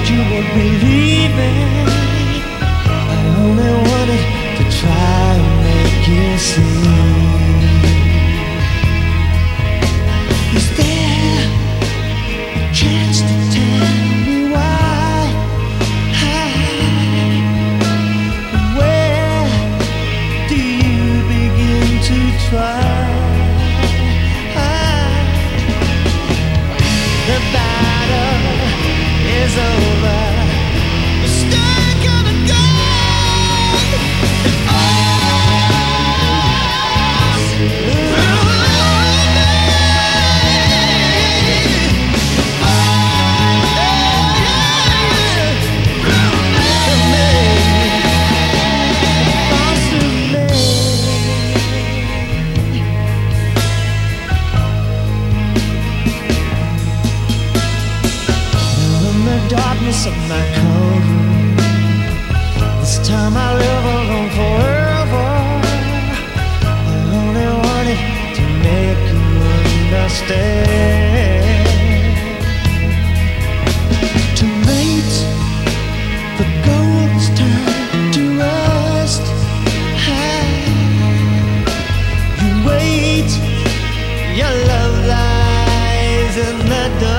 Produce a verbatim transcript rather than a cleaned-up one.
you would believe me. I only wanted to try and make you see. Is there a chance to tell me why? How? Where do you begin to try? The battle is over. We're still gonna go. And us through darkness of my cold room. This time I live alone forever. I only wanted to make you understand. Too late, the gold's turned to rust. You wait, your love lies in the dark.